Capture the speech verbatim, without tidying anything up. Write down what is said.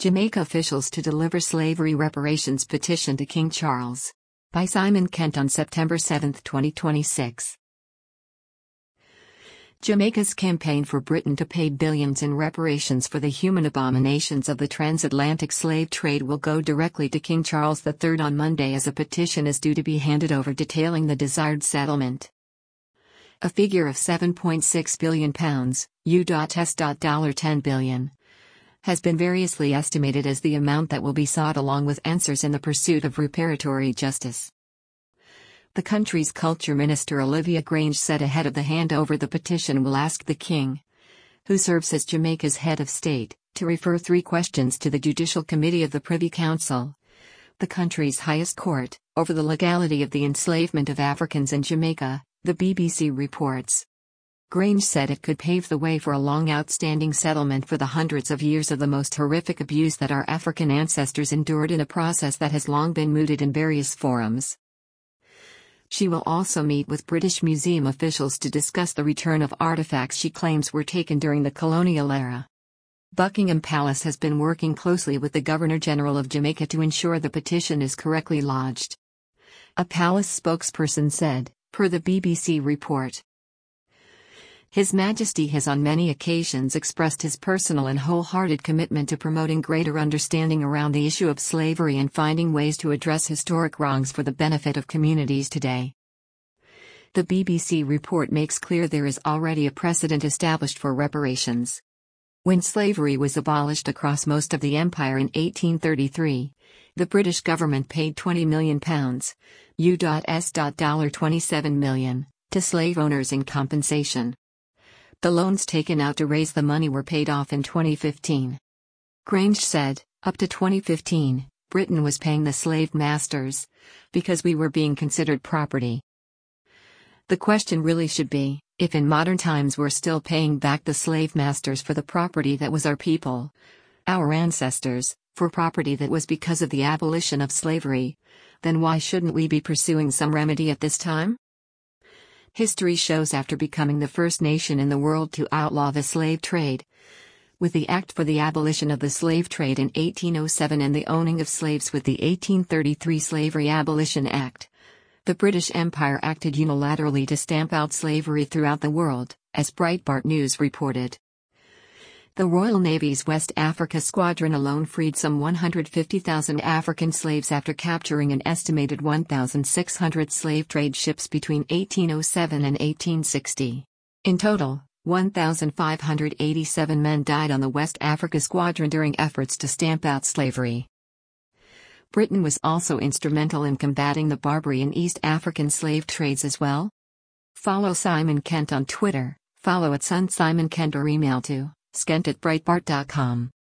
Jamaica officials to deliver slavery reparations petition to King Charles. By Simon Kent on September seventh, twenty twenty-six. Jamaica's campaign for Britain to pay billions in reparations for the human abominations of the transatlantic slave trade will go directly to King Charles the third on Monday, as a petition is due to be handed over detailing the desired settlement. A figure of seven point six billion pounds, U S ten billion, has been variously estimated as the amount that will be sought, along with answers in the pursuit of reparatory justice. The country's culture minister Olivia Grange said ahead of the handover the petition will ask the King, who serves as Jamaica's head of state, to refer three questions to the Judicial Committee of the Privy Council, the country's highest court, over the legality of the enslavement of Africans in Jamaica, the B B C reports. Grange said it could pave the way for a long outstanding settlement for the hundreds of years of the most horrific abuse that our African ancestors endured in a process that has long been mooted in various forums. She will also meet with British Museum officials to discuss the return of artifacts she claims were taken during the colonial era. Buckingham Palace has been working closely with the Governor-General of Jamaica to ensure the petition is correctly lodged. A palace spokesperson said, per the B B C report. His Majesty has on many occasions expressed his personal and wholehearted commitment to promoting greater understanding around the issue of slavery and finding ways to address historic wrongs for the benefit of communities today. The B B C report makes clear there is already a precedent established for reparations. When slavery was abolished across most of the empire in eighteen thirty-three, the British government paid twenty million pounds, U S twenty-seven million, to slave owners in compensation. The loans taken out to raise the money were paid off in twenty fifteen. Grange said, up to twenty fifteen, Britain was paying the slave masters, because we were being considered property. The question really should be, if in modern times we're still paying back the slave masters for the property that was our people, our ancestors, for property that was because of the abolition of slavery, then why shouldn't we be pursuing some remedy at this time? History shows after becoming the first nation in the world to outlaw the slave trade, with the Act for the Abolition of the Slave Trade in eighteen oh seven and the owning of slaves with the eighteen thirty-three Slavery Abolition Act, the British Empire acted unilaterally to stamp out slavery throughout the world, as Breitbart News reported. The Royal Navy's West Africa Squadron alone freed some one hundred fifty thousand African slaves after capturing an estimated one thousand six hundred slave trade ships between eighteen oh seven and eighteen sixty. In total, one thousand five hundred eighty-seven men died on the West Africa Squadron during efforts to stamp out slavery. Britain was also instrumental in combating the Barbary and East African slave trades as well. Follow Simon Kent on Twitter, follow at Son Simon Kent or email to skent at breitbart dot com.